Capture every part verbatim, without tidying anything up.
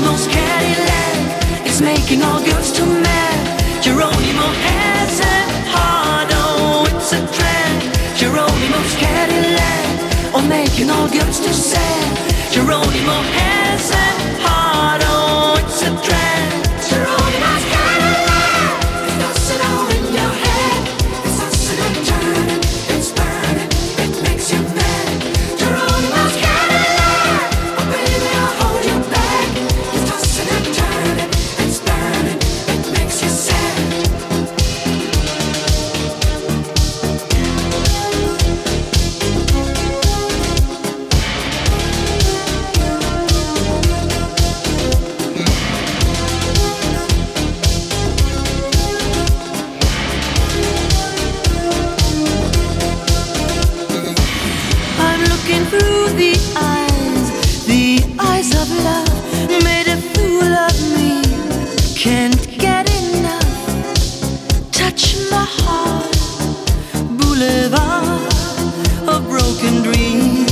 Geronimo's Cadillac is making all girls to mad. Geronimo has a heart, oh, it's a trend. Geronimo's Cadillac, oh, making all girls to sad. Geronimo has a heart, oh, it's a trend. Geronimo's Cadillac, it does it all in your head. It's tossing and turning, it's burning, it makes you mad. Geronimo's Cadillac, oh baby, I'll hold you back. It's tossing and turning, it's burning, it makes you sad. I'm looking through the eyes, the eyes of love, made a fool of me. Can't get enough. Touch my heart, boulevard of broken dreams.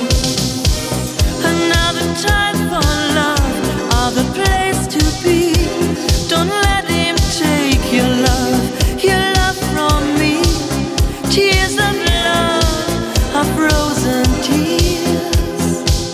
Another time for love, other place to be. Don't let him take your love, your love from me. Tears of love are frozen tears.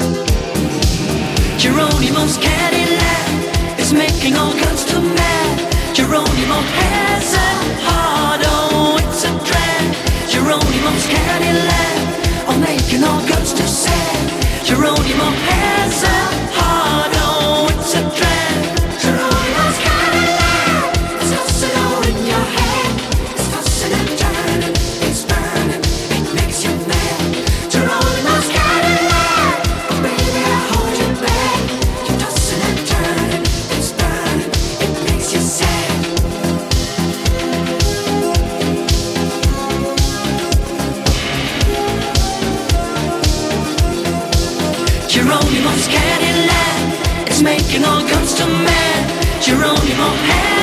Geronimo's Cadillac is making all girls too mad. Geronimo has a heart, oh, it's a drag. Geronimo's Cadillac, oh, making all girls too sad. Geronimo has a heart, oh, it's a drag. Geronimo's Cadillac, it's tossing all in your head. It's tossing and turning, it's burning, it makes you mad. Geronimo's Cadillac, oh baby, I'll hold you back. You're tossing and turning, it's burning, it makes you sad. Geronimo's Cadillac, it's making all girls too mad. Geronimo has